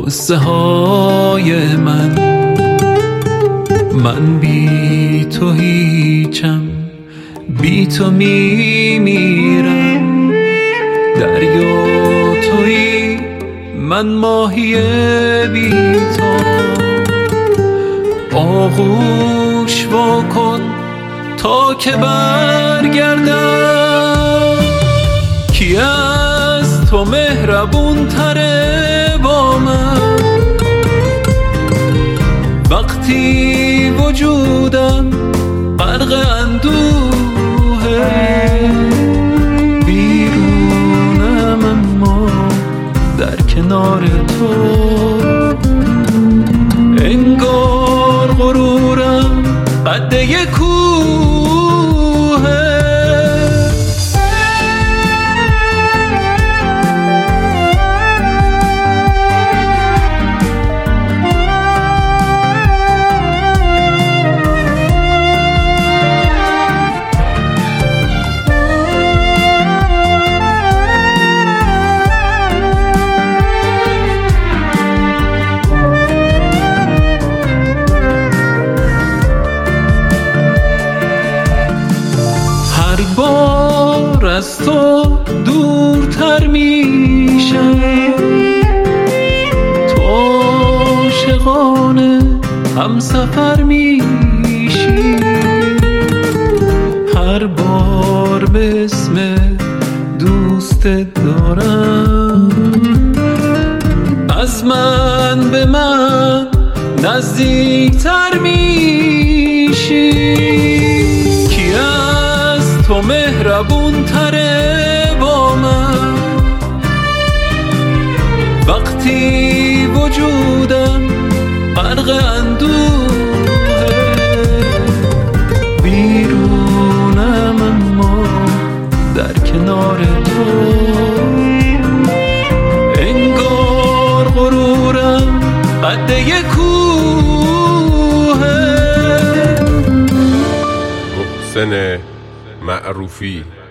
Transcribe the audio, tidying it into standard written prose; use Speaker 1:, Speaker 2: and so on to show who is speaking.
Speaker 1: قصه های من بی تو هیچم، بی تو میمیرم. دریا تویی، من ماهی بی تو. آغوش واکن تا که برگردم. کی از تو مهربون تره با من؟ وقتی وجودم غرق اندوهه، بیرونم اما در کنار تو. انگار غرورم قده کوهه. بار از تو دورتر میشم، تو عاشقانه همسفر میشی. هر بار به اسم دوست دارم، از من به من نزدیکتر میشی. تو مهربون تره با من، وقتی وجودم غرق اندوهه. بیرونم اما در کنار تو. انگار غرورم قده کوهه.
Speaker 2: محسن معروفی.